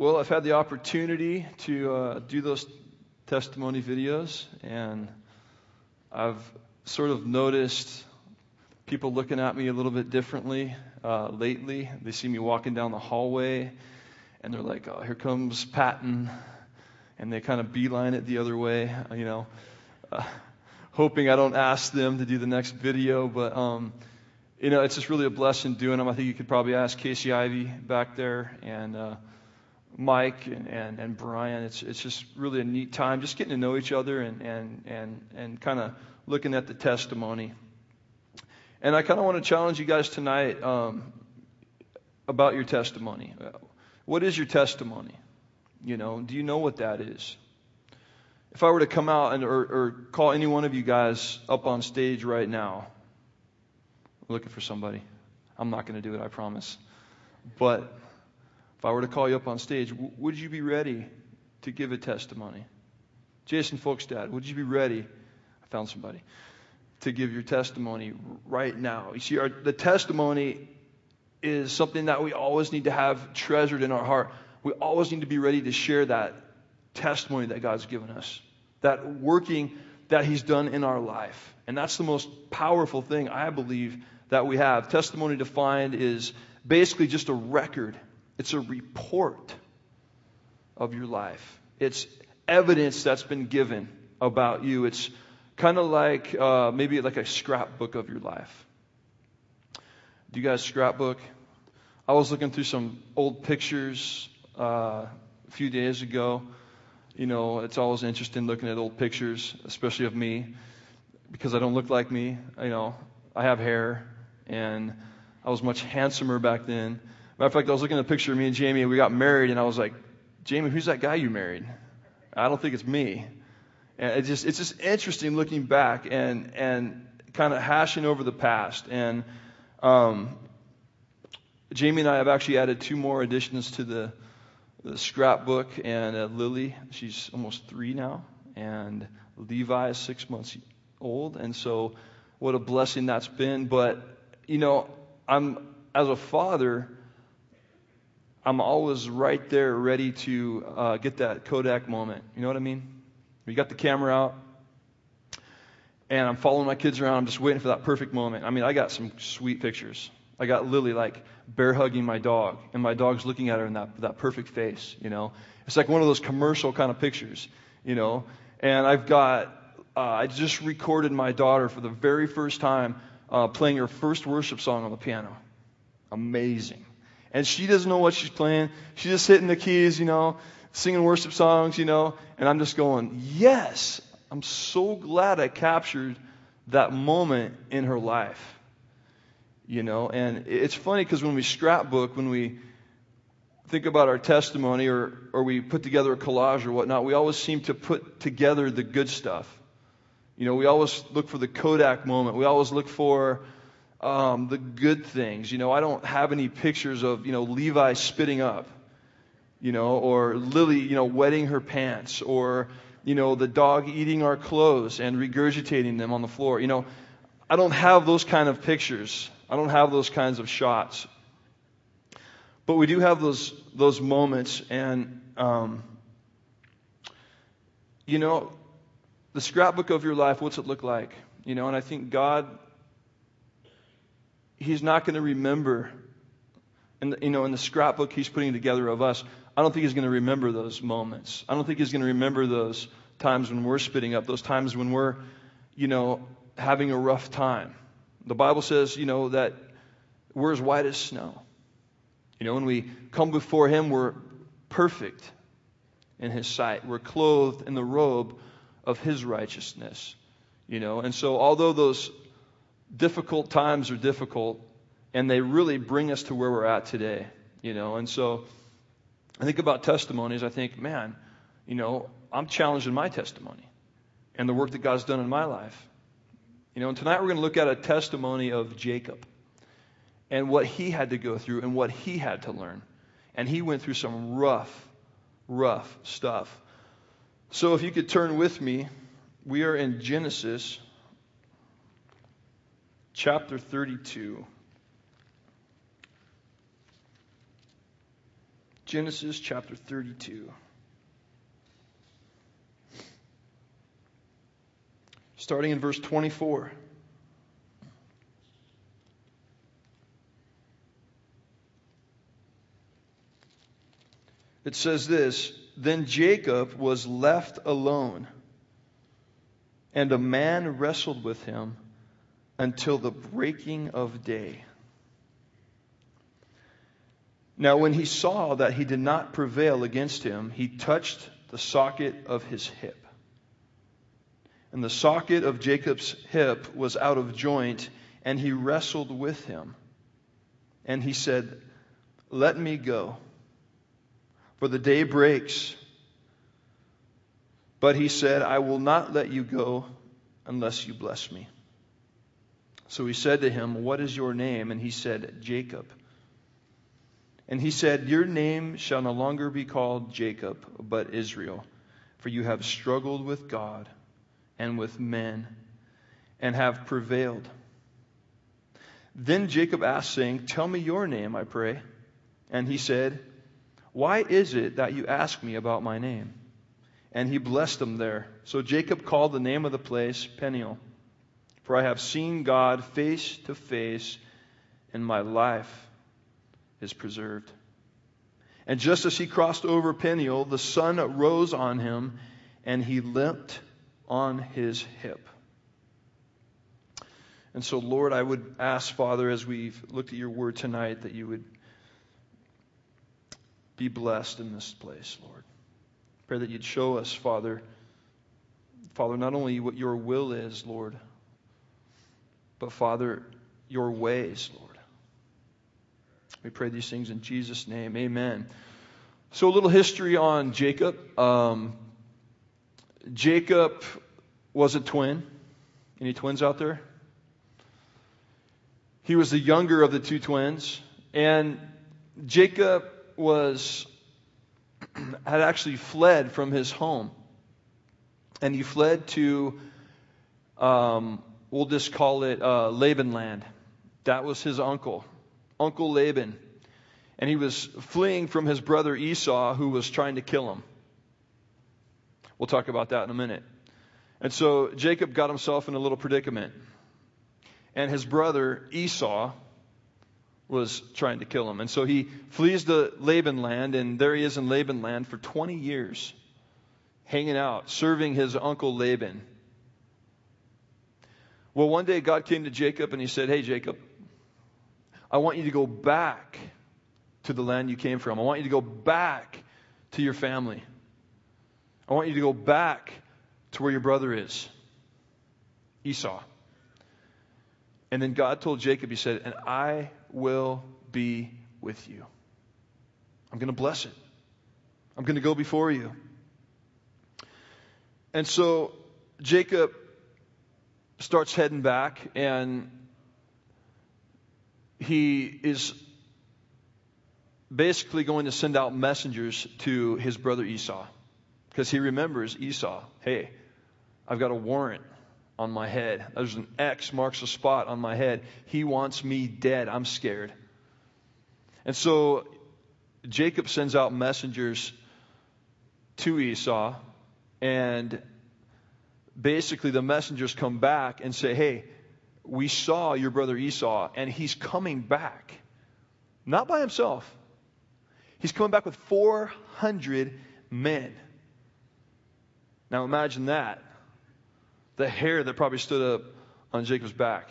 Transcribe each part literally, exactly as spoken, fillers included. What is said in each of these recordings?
Well, I've had the opportunity to uh, do those testimony videos, and I've sort of noticed people looking at me a little bit differently uh, lately. They see me walking down the hallway, and they're like, oh, here comes Patton, and they kind of beeline it the other way, you know, uh, hoping I don't ask them to do the next video, but, um, you know, it's just really a blessing doing them. I think you could probably ask Casey Ivy back there, and uh, Mike and, and, and Brian. It's it's just really a neat time, just getting to know each other and and and, and kind of looking at the testimony. And I kind of want to challenge you guys tonight um, about your testimony. What is your testimony? You know, do you know what that is? If I were to come out and or, or call any one of you guys up on stage right now, I'm looking for somebody. I'm not going to do it, I promise. But if I were to call you up on stage, w- would you be ready to give a testimony? Jason Folkstad, would you be ready? I found somebody. To give your testimony right now. You see, our, the testimony is something that we always need to have treasured in our heart. We always need to be ready to share that testimony that God's given us. That working that He's done in our life. And that's the most powerful thing, I believe, that we have. Testimony defined is basically just a record. It's a report of your life. It's evidence that's been given about you. It's kind of like uh, maybe like a scrapbook of your life. Do you guys scrapbook? I was looking through some old pictures uh, a few days ago. You know, it's always interesting looking at old pictures, especially of me, because I don't look like me. You know, I have hair, and I was much handsomer back then. Matter of fact, I was looking at a picture of me and Jamie, and we got married, and I was like, Jamie, who's that guy you married? I don't think it's me. And it just it's just interesting looking back and and kind of hashing over the past. And um, Jamie and I have actually added two more additions to the, the scrapbook. And uh, Lily, she's almost three now, and Levi is six months old. And so, what a blessing that's been. But you know, I'm as a father, I'm always right there ready to uh, get that Kodak moment. You know what I mean? We got the camera out, and I'm following my kids around. I'm just waiting for that perfect moment. I mean, I got some sweet pictures. I got Lily, like, bear hugging my dog, and my dog's looking at her in that, that perfect face, you know. It's like one of those commercial kind of pictures, you know. And I've got, uh, I just recorded my daughter for the very first time uh, playing her first worship song on the piano. Amazing. And she doesn't know what she's playing. She's just hitting the keys, you know, singing worship songs, you know. And I'm just going, yes, I'm so glad I captured that moment in her life, you know. And it's funny because when we scrapbook, when we think about our testimony or, or we put together a collage or whatnot, we always seem to put together the good stuff. You know, we always look for the Kodak moment. We always look for Um, the good things. You know, I don't have any pictures of, you know, Levi spitting up, you know, or Lily, you know, wetting her pants, or, you know, the dog eating our clothes and regurgitating them on the floor. You know, I don't have those kind of pictures. I don't have those kinds of shots. But we do have those those moments, and, um, you know, the scrapbook of your life, what's it look like? You know, and I think God, He's not going to remember, and you know, in the scrapbook He's putting together of us, I don't think He's going to remember those moments. I don't think He's going to remember those times when we're spitting up, those times when we're, you know, having a rough time. The Bible says, you know, that we're as white as snow. You know, when we come before Him, we're perfect in His sight. We're clothed in the robe of His righteousness. You know, and so although those difficult times are difficult, and they really bring us to where we're at today, you know. And so I think about testimonies. I think, man, you know, I'm challenged in my testimony and the work that God's done in my life. You know, and tonight we're going to look at a testimony of Jacob and what he had to go through and what he had to learn. And he went through some rough, rough stuff. So if you could turn with me, we are in Genesis chapter thirty-two. Genesis chapter thirty-two. Starting in verse twenty-four. It says this, "Then Jacob was left alone, and a man wrestled with him until the breaking of day. Now when he saw that he did not prevail against him, he touched the socket of his hip. And the socket of Jacob's hip was out of joint, and he wrestled with him. And he said, 'Let me go, for the day breaks.' But he said, 'I will not let you go unless you bless me.' So he said to him, 'What is your name?' And he said, 'Jacob.' And he said, 'Your name shall no longer be called Jacob, but Israel, for you have struggled with God and with men, and have prevailed.' Then Jacob asked, saying, 'Tell me your name, I pray.' And he said, 'Why is it that you ask me about my name?' And he blessed him there. So Jacob called the name of the place Peniel, for I have seen God face to face, and my life is preserved. And just as he crossed over Peniel, the sun rose on him, and he limped on his hip." And so, Lord, I would ask, Father, as we've looked at your word tonight, that you would be blessed in this place, Lord. Pray that you'd show us, Father, Father, not only what your will is, Lord, but, Father, your ways, Lord. We pray these things in Jesus' name. Amen. So a little history on Jacob. Um, Jacob was a twin. Any twins out there? He was the younger of the two twins. And Jacob was had actually fled from his home. And he fled to, um, we'll just call it uh, Laban land. That was his uncle. Uncle Laban. And he was fleeing from his brother Esau, who was trying to kill him. We'll talk about that in a minute. And so Jacob got himself in a little predicament. And his brother Esau was trying to kill him. And so he flees to Laban land, and there he is in Laban land for twenty years, hanging out, serving his uncle Laban. Well, one day God came to Jacob and he said, "Hey, Jacob, I want you to go back to the land you came from. I want you to go back to your family. I want you to go back to where your brother is, Esau." And then God told Jacob, he said, "And I will be with you. I'm going to bless it. I'm going to go before you." And so Jacob starts heading back, and he is basically going to send out messengers to his brother Esau, because he remembers Esau. Hey, I've got a warrant on my head. There's an X marks a spot on my head. He wants me dead. I'm scared. And so Jacob sends out messengers to Esau, and basically the messengers come back and say, "Hey, we saw your brother Esau, and he's coming back. Not by himself. He's coming back with four hundred men." Now imagine that. The hair that probably stood up on Jacob's back.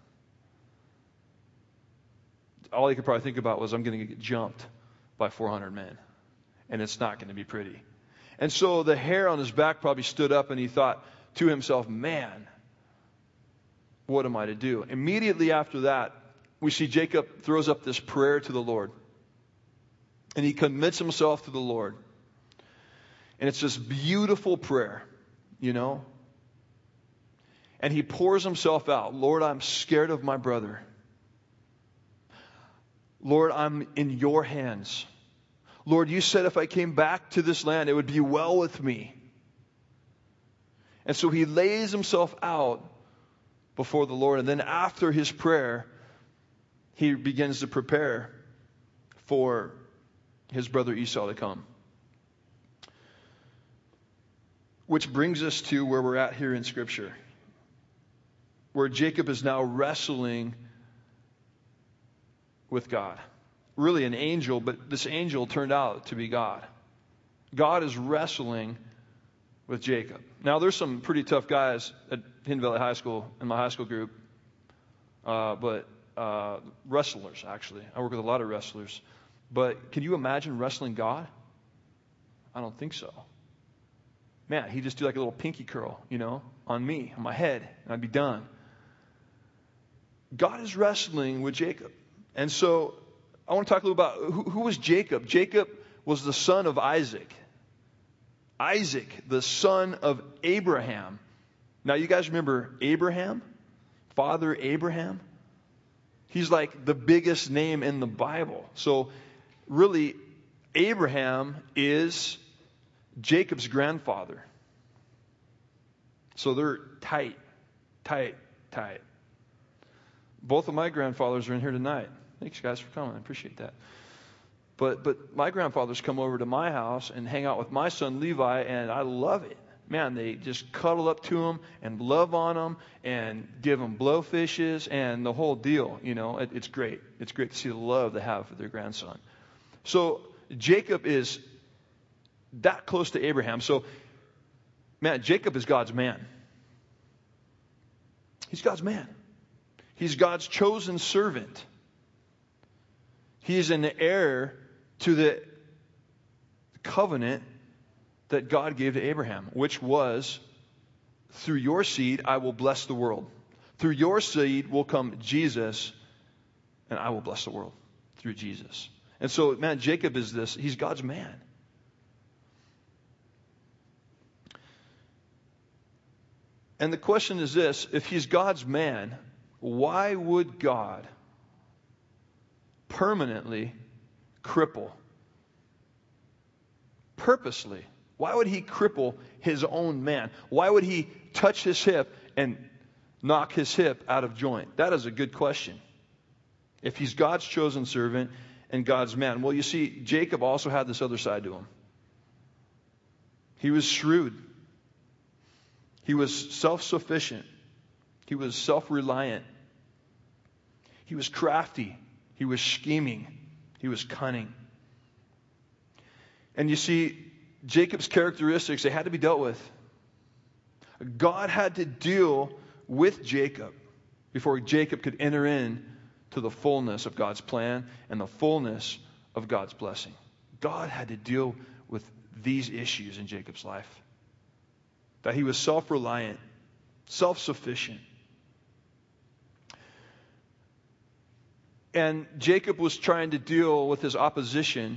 All he could probably think about was, I'm going to get jumped by four hundred men. And it's not going to be pretty. And so the hair on his back probably stood up, and he thought to himself, "Man, what am I to do?" Immediately after that, we see Jacob throws up this prayer to the Lord. And he commits himself to the Lord. And it's this beautiful prayer, you know. And he pours himself out. "Lord, I'm scared of my brother. Lord, I'm in your hands. Lord, you said if I came back to this land, it would be well with me." And so he lays himself out before the Lord. And then after his prayer, he begins to prepare for his brother Esau to come. Which brings us to where we're at here in Scripture, where Jacob is now wrestling with God. Really an angel, but this angel turned out to be God. God is wrestling with Jacob. Now, there's some pretty tough guys at Hidden Valley High School, in my high school group, uh, but uh, wrestlers, actually. I work with a lot of wrestlers. But can you imagine wrestling God? I don't think so. Man, he'd just do like a little pinky curl, you know, on me, on my head, and I'd be done. God is wrestling with Jacob. And so I want to talk a little about who, who was Jacob. Jacob was the son of Isaac. Isaac, the son of Abraham. Now, you guys remember Abraham? Father Abraham? He's like the biggest name in the Bible. So really, Abraham is Jacob's grandfather. So they're tight, tight, tight. Both of my grandfathers are in here tonight. Thanks, guys, for coming. I appreciate that. But but my grandfathers come over to my house and hang out with my son Levi, and I love it. Man, they just cuddle up to him and love on him and give him blowfishes and the whole deal. You know, it, it's great. It's great to see the love they have for their grandson. So Jacob is that close to Abraham. So, man, Jacob is God's man. He's God's man. He's God's chosen servant. He is an heir to the covenant that God gave to Abraham, which was, through your seed, I will bless the world. Through your seed will come Jesus, and I will bless the world through Jesus. And so, man, Jacob is this. He's God's man. And the question is this: if he's God's man, why would God permanently cripple? Purposely. Why would he cripple his own man? Why would he touch his hip and knock his hip out of joint? That is a good question. If he's God's chosen servant and God's man. Well, you see, Jacob also had this other side to him. He was shrewd. He was self-sufficient. He was self-reliant. He was crafty. He was scheming. He was cunning. And you see, Jacob's characteristics, they had to be dealt with. God had to deal with Jacob before Jacob could enter in to the fullness of God's plan and the fullness of God's blessing. God had to deal with these issues in Jacob's life. That he was self-reliant, self-sufficient. And Jacob was trying to deal with his opposition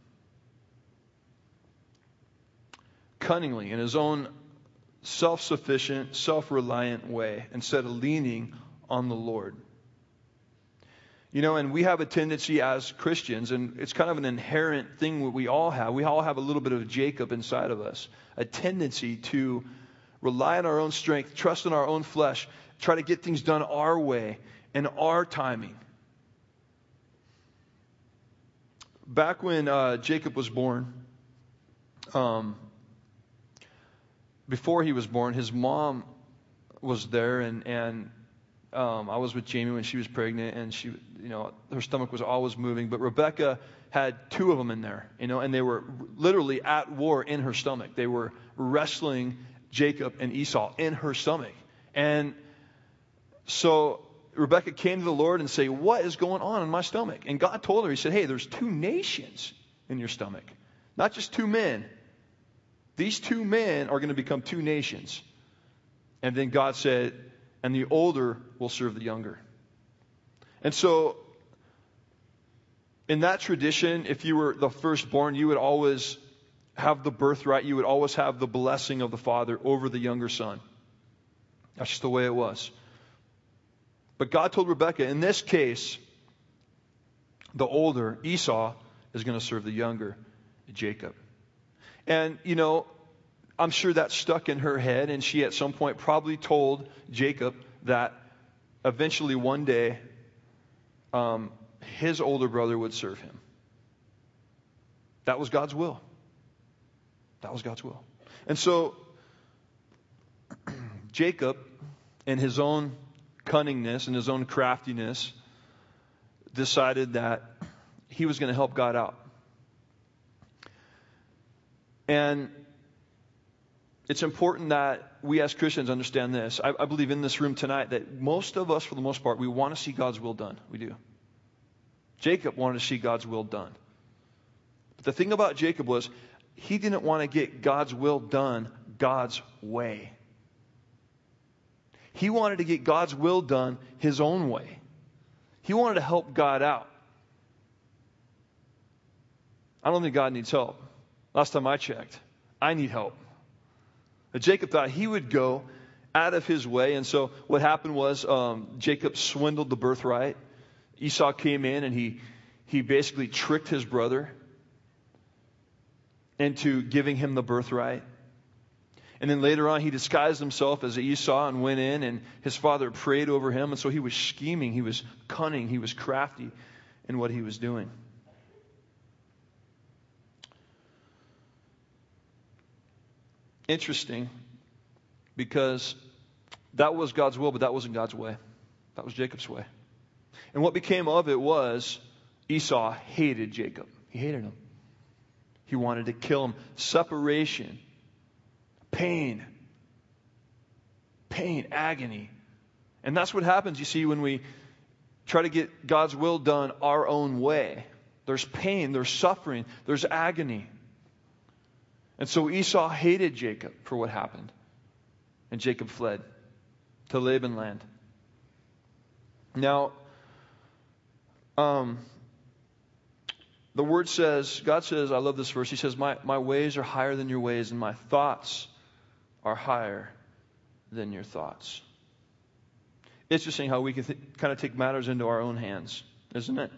cunningly in his own self-sufficient, self-reliant way instead of leaning on the Lord. You know, and we have a tendency as Christians, and it's kind of an inherent thing that we all have. We all have a little bit of Jacob inside of us. A tendency to rely on our own strength, trust in our own flesh, try to get things done our way and our timing. Back when uh, Jacob was born, um, before he was born, his mom was there, and and um, I was with Jamie when she was pregnant, and she, you know, her stomach was always moving. But Rebecca had two of them in there, you know, and they were literally at war in her stomach. They were wrestling Jacob and Esau in her stomach, and so Rebecca came to the Lord and said, "What is going on in my stomach?" And God told her, He said, "Hey, there's two nations in your stomach, not just two men. These two men are going to become two nations." And then God said, "And the older will serve the younger." And so, in that tradition, if you were the firstborn, you would always have the birthright. You would always have the blessing of the father over the younger son. That's just the way it was. But God told Rebekah, in this case, the older, Esau, is going to serve the younger, Jacob. And, you know, I'm sure that stuck in her head, and she at some point probably told Jacob that eventually one day um, his older brother would serve him. That was God's will. That was God's will. And so, Jacob, in his own cunningness and his own craftiness, decided that he was going to help God out. And it's important that we as Christians understand this. I, I believe in this room tonight that most of us, for the most part, we want to see God's will done. We do. Jacob wanted to see God's will done. But the thing about Jacob was he didn't want to get God's will done God's way. He wanted to get God's will done his own way. He wanted to help God out. I don't think God needs help. Last time I checked, I need help. But Jacob thought he would go out of his way. And so what happened was um, Jacob swindled the birthright. Esau came in and he, he basically tricked his brother into giving him the birthright. And then later on, he disguised himself as Esau and went in, and his father prayed over him. And so he was scheming, he was cunning, he was crafty in what he was doing. Interesting, because that was God's will, but that wasn't God's way. That was Jacob's way. And what became of it was Esau hated Jacob. He hated him. He wanted to kill him. Separation. Pain. Pain, agony. And that's what happens, you see, when we try to get God's will done our own way. There's pain, there's suffering, there's agony. And so Esau hated Jacob for what happened. And Jacob fled to Laban land. Now, um, the word says, God says, I love this verse. He says, my, my ways are higher than your ways, and my thoughts are higher than your thoughts. It's interesting how we can th- kind of take matters into our own hands, isn't it?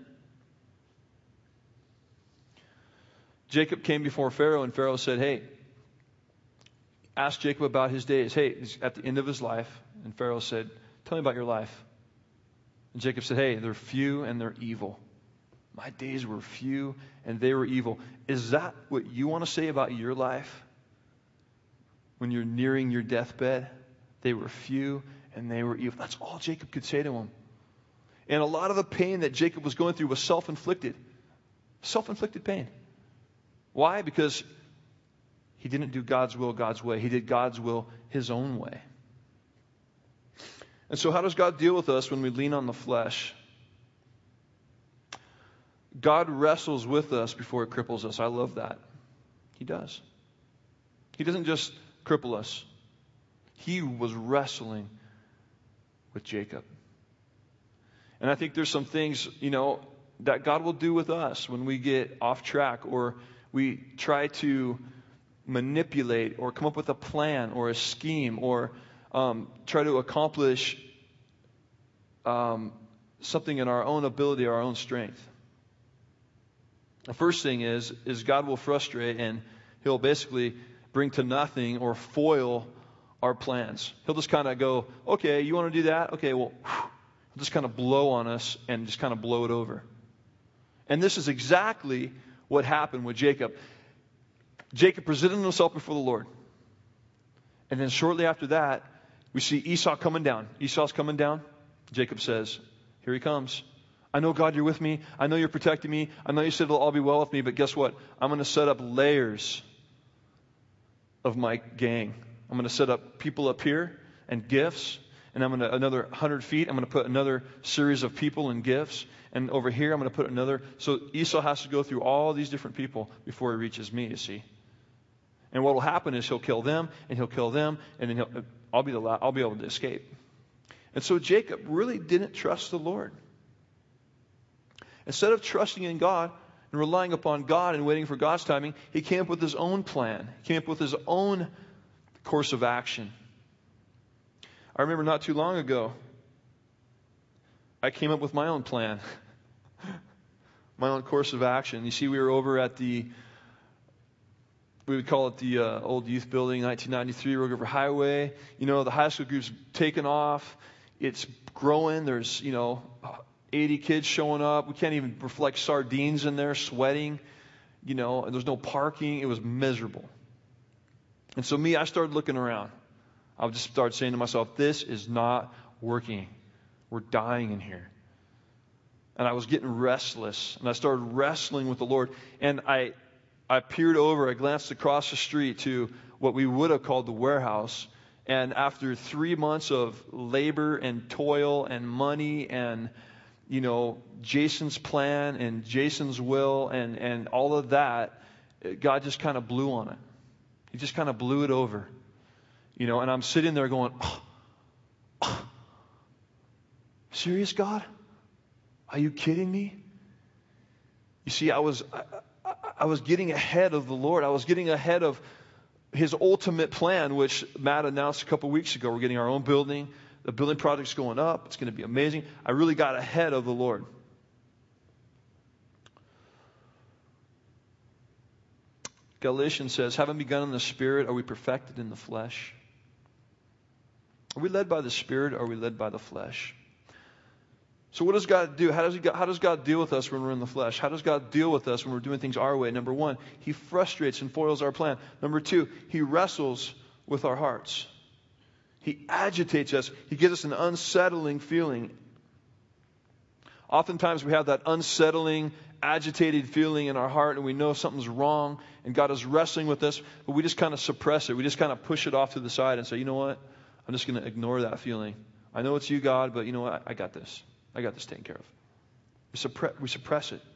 Jacob came before Pharaoh, and Pharaoh said, hey, ask Jacob about his days. Hey, he's at the end of his life. And Pharaoh said, tell me about your life. And Jacob said, hey, they're few and they're evil. My days were few and they were evil. Is that what you want to say about your life? When you're nearing your deathbed, they were few and they were evil. That's all Jacob could say to him. And a lot of the pain that Jacob was going through was self-inflicted. Self-inflicted pain. Why? Because he didn't do God's will God's way. He did God's will his own way. And so how does God deal with us when we lean on the flesh? God wrestles with us before he cripples us. I love that. He does. He doesn't just cripple us. He was wrestling with Jacob. And I think there's some things, you know, that God will do with us when we get off track or we try to manipulate or come up with a plan or a scheme or um, try to accomplish um, something in our own ability, our own strength. The first thing is, is God will frustrate and he'll basically bring to nothing or foil our plans. He'll just kind of go, okay, you want to do that? Okay, well, whew, he'll just kind of blow on us and just kind of blow it over. And this is exactly what happened with Jacob. Jacob presented himself before the Lord. And then shortly after that, we see Esau coming down. Esau's coming down. Jacob says, here he comes. I know, God, you're with me. I know you're protecting me. I know you said it'll all be well with me. But guess what? I'm going to set up layers of my gang. I'm going to set up people up here and gifts. And I'm going to, another one hundred feet, I'm going to put another series of people and gifts. And over here, I'm going to put another. So Esau has to go through all these different people before he reaches me, you see. And what will happen is he'll kill them, and he'll kill them, and then he'll, I'll be the la- I'll be able to escape. And so Jacob really didn't trust the Lord. Instead of trusting in God and relying upon God and waiting for God's timing, he came up with his own plan. He came up with his own course of action. I remember not too long ago, I came up with my own plan, my own course of action. You see, we were over at the, we would call it the uh, old youth building, nineteen ninety-three, Rogue River Highway. You know, the high school group's taken off. It's growing. There's, you know, eighty kids showing up. We can't even reflect sardines in there, sweating. you know, and there's no parking. It was miserable. And so me, I started looking around. I would just start saying to myself, this is not working. We're dying in here. And I was getting restless. And I started wrestling with the Lord. And I, I peered over, I glanced across the street to what we would have called the warehouse. And after three months of labor and toil and money and, you know, Jason's plan and Jason's will and, and all of that, God just kind of blew on it. He just kind of blew it over. You know, and I'm sitting there going, oh, oh, serious, God? Are you kidding me? You see, I was I, I, I was getting ahead of the Lord. I was getting ahead of His ultimate plan, which Matt announced a couple weeks ago. We're getting our own building. The building project's going up. It's going to be amazing. I really got ahead of the Lord. Galatians says, having begun in the Spirit, are we perfected in the flesh? Are we led by the Spirit or are we led by the flesh? So what does God do? How does, he, how does God deal with us when we're in the flesh? How does God deal with us when we're doing things our way? Number one, He frustrates and foils our plan. Number two, He wrestles with our hearts. He agitates us. He gives us an unsettling feeling. Oftentimes we have that unsettling, agitated feeling in our heart and we know something's wrong and God is wrestling with us, but we just kind of suppress it. We just kind of push it off to the side and say, you know what? I'm just going to ignore that feeling. I know it's you, God, but you know what? I, I got this. I got this taken care of. We suppress, we suppress it.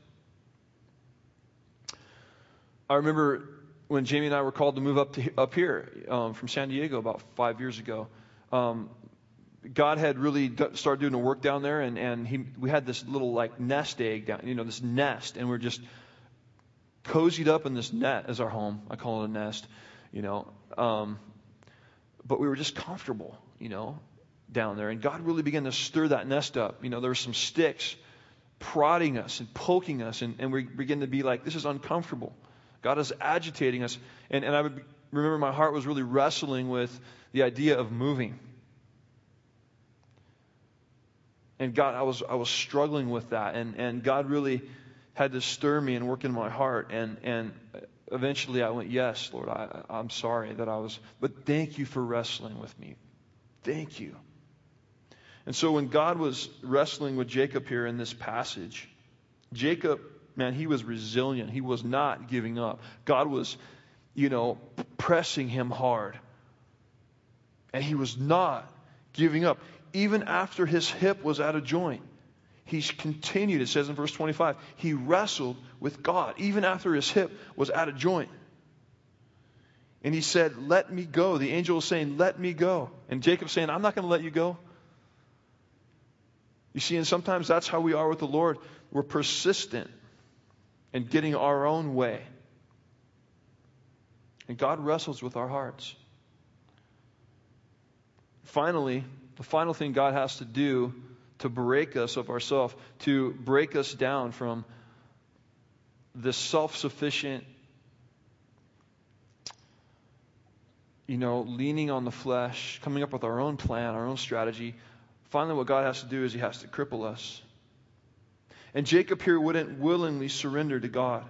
I remember when Jamie and I were called to move up to up here um, from San Diego about five years ago. Um, God had really d- started doing the work down there, and, and he, we had this little like nest egg down, you know, this nest, and we're just cozied up in this net as our home. I call it a nest, you know. Um, but we were just comfortable, you know, down there. And God really began to stir that nest up. You know, there were some sticks prodding us and poking us, and, and we began to be like, this is uncomfortable. God is agitating us. And, and I would remember my heart was really wrestling with the idea of moving. And God, I was I was struggling with that. And, and God really had to stir me and work in my heart. And, and eventually I went, yes, Lord, I, I'm sorry that I was, but thank you for wrestling with me. Thank you. And so when God was wrestling with Jacob here in this passage, Jacob, man, he was resilient. He was not giving up. God was, you know, pressing him hard. And he was not giving up. Even after his hip was out of joint, he continued. It says in verse twenty-five, he wrestled with God even after his hip was out of joint. And he said, let me go. The angel was saying, let me go. And Jacob's saying, I'm not going to let you go. You see, and sometimes that's how we are with the Lord. We're persistent in getting our own way. And God wrestles with our hearts. Finally, the final thing God has to do to break us of ourselves, to break us down from this self-sufficient, you know, leaning on the flesh, coming up with our own plan, our own strategy. Finally, what God has to do is He has to cripple us. And Jacob here wouldn't willingly surrender to God.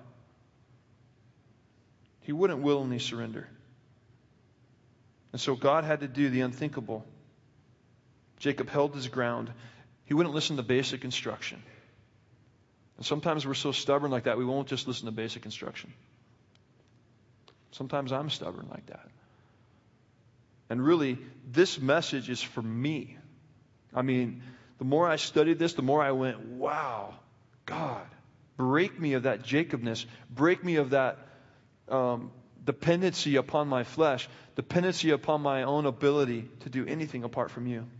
He wouldn't willingly surrender. And so God had to do the unthinkable. Jacob held his ground. He wouldn't listen to basic instruction. And sometimes we're so stubborn like that, we won't just listen to basic instruction. Sometimes I'm stubborn like that. And really, this message is for me. I mean, the more I studied this, the more I went, wow, God, break me of that Jacobness. Break me of that um, dependency upon my flesh, dependency upon my own ability to do anything apart from you.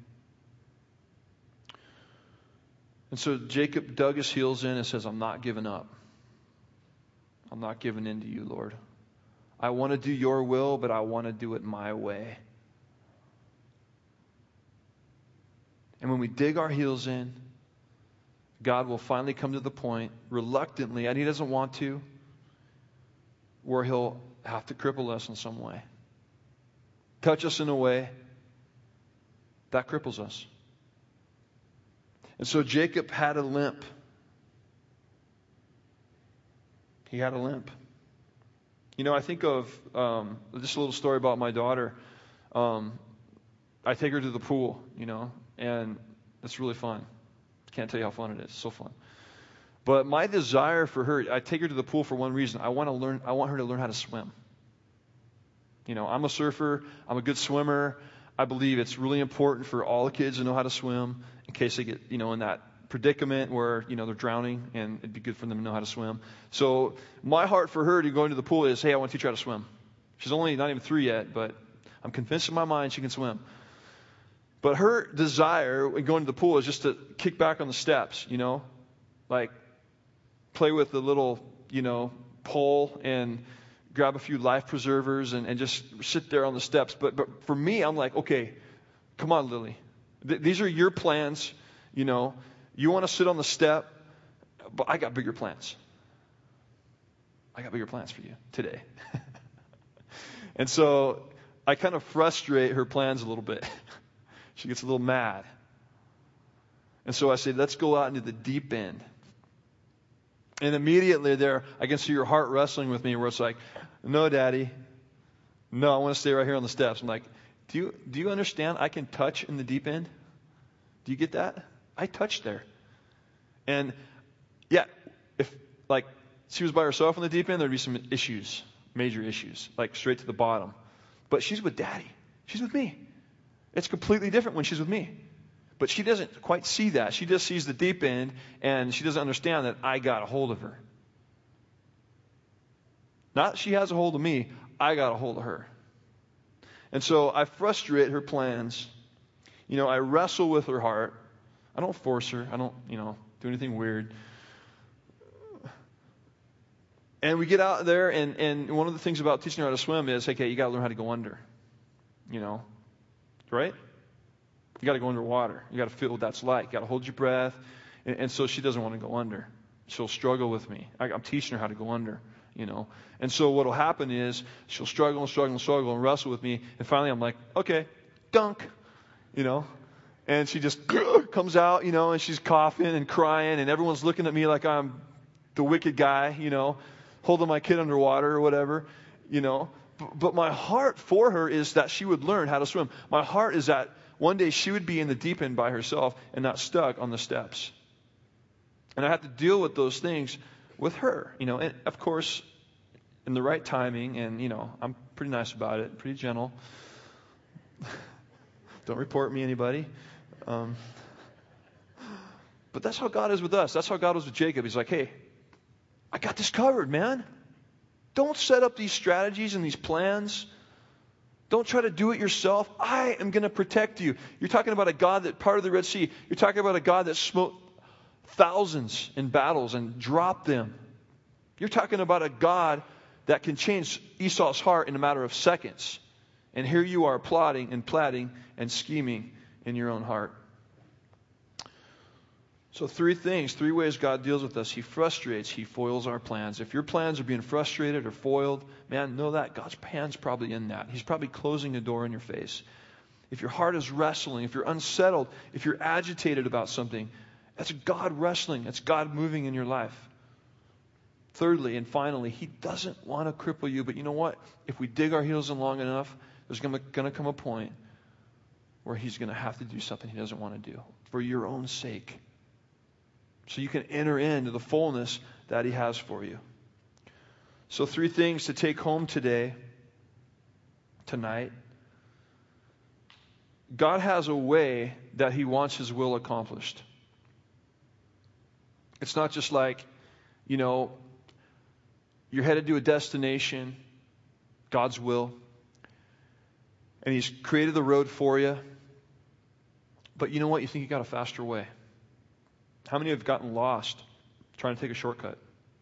And so Jacob dug his heels in and says, I'm not giving up. I'm not giving in to you, Lord. I want to do your will, but I want to do it my way. And when we dig our heels in, God will finally come to the point, reluctantly, and He doesn't want to, where He'll have to cripple us in some way. Touch us in a way that cripples us. And so Jacob had a limp. He had a limp. You know, I think of um, just a little story about my daughter. Um, I take her to the pool, you know, and it's really fun. Can't tell you how fun it is. It's so fun. But my desire for her, I take her to the pool for one reason. I want to learn. I want her to learn how to swim. You know, I'm a surfer. I'm a good swimmer. I believe it's really important for all the kids to know how to swim in case they get, you know, in that predicament where, you know, they're drowning, and it'd be good for them to know how to swim. So my heart for her to go into the pool is, hey, I want to teach her how to swim. She's only not even three yet, but I'm convinced in my mind she can swim. But her desire in going to the pool is just to kick back on the steps, you know, like play with the little, you know, pole and grab a few life preservers and, and just sit there on the steps. But but for me, I'm like, okay, come on, Lily. Th- these are your plans, you know. You want to sit on the step, but I got bigger plans. I got bigger plans for you today. And so I kind of frustrate her plans a little bit. She gets a little mad. And so I say, let's go out into the deep end. And immediately there, I can see her heart wrestling with me where it's like, no, Daddy. No, I want to stay right here on the steps. I'm like, do you, do you understand I can touch in the deep end? Do you get that? I touched there. And yeah, if like she was by herself in the deep end, there'd be some issues, major issues, like straight to the bottom. But she's with Daddy. She's with me. It's completely different when she's with me. But she doesn't quite see that. She just sees the deep end, and she doesn't understand that I got a hold of her. Not that she has a hold of me, I got a hold of her. And so I frustrate her plans. You know, I wrestle with her heart. I don't force her. I don't, you know, do anything weird. And we get out there, and, and one of the things about teaching her how to swim is, okay, you got to learn how to go under. You know, right? You got to go underwater. You got to feel what that's like. You got to hold your breath. And, and so she doesn't want to go under. She'll struggle with me. I, I'm teaching her how to go under, you know. And so what will happen is she'll struggle and struggle and struggle and wrestle with me. And finally I'm like, okay, dunk, you know. And she just comes out, you know, and she's coughing and crying. And everyone's looking at me like I'm the wicked guy, you know, holding my kid underwater or whatever, you know. But my heart for her is that she would learn how to swim. My heart is that one day she would be in the deep end by herself and not stuck on the steps. And I have to deal with those things with her, you know. And of course, in the right timing, and, you know, I'm pretty nice about it, pretty gentle. Don't report me, anybody. Um, but that's how God is with us. That's how God was with Jacob. He's like, hey, I got this covered, man. Don't set up these strategies and these plans. Don't try to do it yourself. I am going to protect you. You're talking about a God that parted the Red Sea. You're talking about a God that smote thousands in battles and dropped them. You're talking about a God that can change Esau's heart in a matter of seconds. And here you are plotting and platting and scheming in your own heart. So three things, three ways God deals with us. He frustrates, He foils our plans. If your plans are being frustrated or foiled, man, know that God's hand's probably in that. He's probably closing a door in your face. If your heart is wrestling, if you're unsettled, if you're agitated about something, that's God wrestling. That's God moving in your life. Thirdly and finally, He doesn't want to cripple you. But you know what? If we dig our heels in long enough, there's going to come a point where He's going to have to do something He doesn't want to do for your own sake. So you can enter into the fullness that He has for you. So three things to take home today, tonight. God has a way that He wants His will accomplished. It's not just like, you know, you're headed to a destination, God's will, and He's created the road for you. But you know what? You think you got a faster way. How many have gotten lost trying to take a shortcut?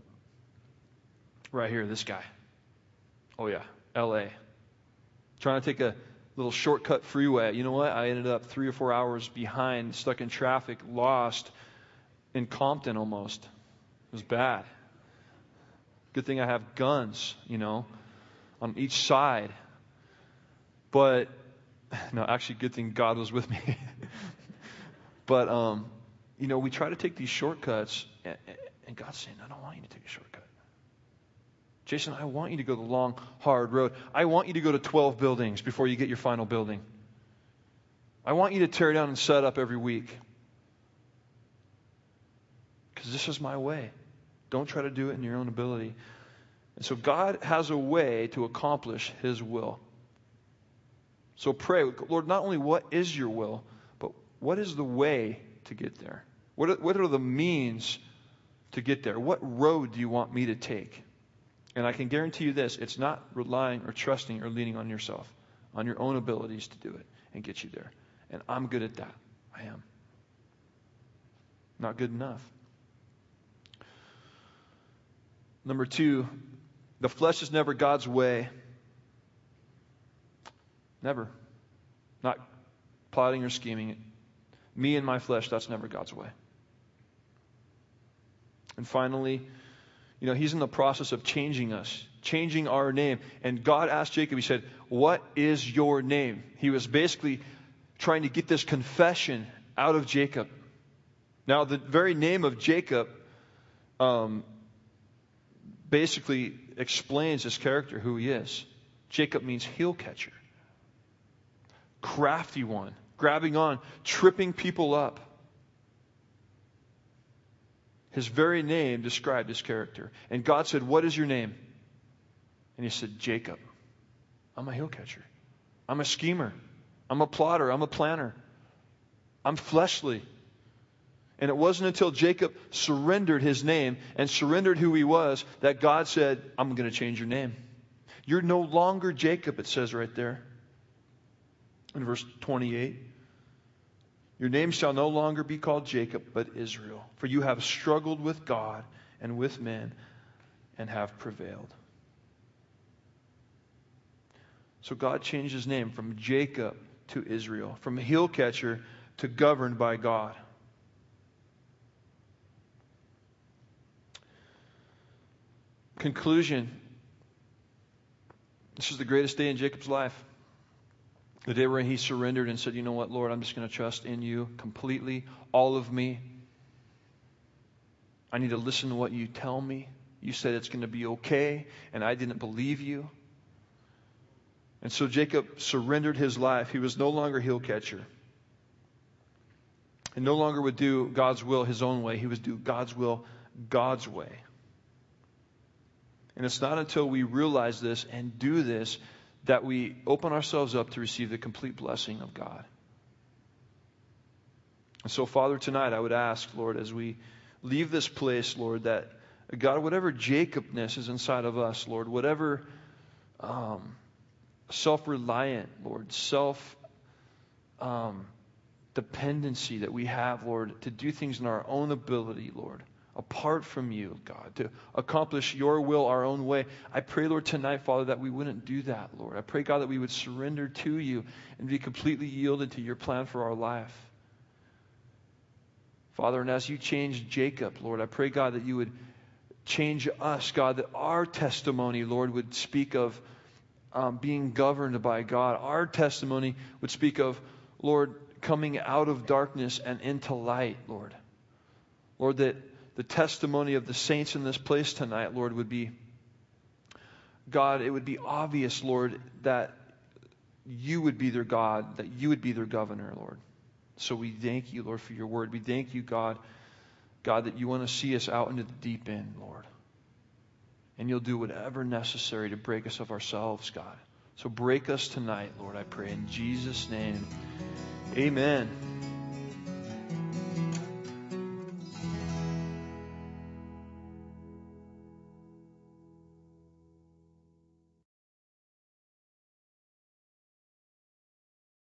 Right here, this guy. Oh yeah, L A. Trying to take a little shortcut freeway. You know what? I ended up three or four hours behind, stuck in traffic, lost in Compton almost. It was bad. Good thing I have guns, you know, on each side. But, no, actually, good thing God was with me. But, um, you know, we try to take these shortcuts, and, and God's saying, I don't want you to take a shortcut. Jason, I want you to go the long, hard road. I want you to go to twelve buildings before you get your final building. I want you to tear down and set up every week. Because this is my way. Don't try to do it in your own ability. And so God has a way to accomplish His will. So pray, Lord, not only what is your will, but what is the way to get there? What are, what are the means to get there? What road do you want me to take? And I can guarantee you this, it's not relying or trusting or leaning on yourself, on your own abilities to do it and get you there. And I'm good at that. I am. Not good enough. Number two, the flesh is never God's way. Never. Not plotting or scheming it. Me and my flesh, that's never God's way. And finally, you know, He's in the process of changing us, changing our name. And God asked Jacob, He said, what is your name? He was basically trying to get this confession out of Jacob. Now, the very name of Jacob um, basically explains his character, who he is. Jacob means heel catcher. Crafty one, grabbing on, tripping people up. His very name described his character. And God said, what is your name? And he said, Jacob. I'm a heel catcher. I'm a schemer. I'm a plotter. I'm a planner. I'm fleshly. And it wasn't until Jacob surrendered his name and surrendered who he was that God said, I'm going to change your name. You're no longer Jacob, it says right there in verse twenty-eight. Your name shall no longer be called Jacob, but Israel. For you have struggled with God and with men and have prevailed. So God changed his name from Jacob to Israel, from heel catcher to governed by God. Conclusion. This is the greatest day in Jacob's life. The day where he surrendered and said, you know what, Lord, I'm just going to trust in you completely, all of me. I need to listen to what you tell me. You said it's going to be okay, and I didn't believe you. And so Jacob surrendered his life. He was no longer heel catcher. And no longer would do God's will his own way. He would do God's will God's way. And it's not until we realize this and do this that we open ourselves up to receive the complete blessing of God. And so, Father, tonight I would ask, Lord, as we leave this place, Lord, that, God, whatever Jacobness is inside of us, Lord, whatever um, self-reliant, Lord, self um, dependency that we have, Lord, to do things in our own ability, Lord, apart from you, God, to accomplish your will our own way. I pray, Lord, tonight, Father, that we wouldn't do that, Lord. I pray, God, that we would surrender to you and be completely yielded to your plan for our life. Father, and as you changed Jacob, Lord, I pray, God, that you would change us, God, that our testimony, Lord, would speak of um, being governed by God. Our testimony would speak of, Lord, coming out of darkness and into light, Lord. Lord, that the testimony of the saints in this place tonight, Lord, would be, God, it would be obvious, Lord, that you would be their God, that you would be their governor, Lord. So we thank you, Lord, for your word. We thank you, God, God, that you want to see us out into the deep end, Lord. And you'll do whatever necessary to break us of ourselves, God. So break us tonight, Lord, I pray. In Jesus' name, amen.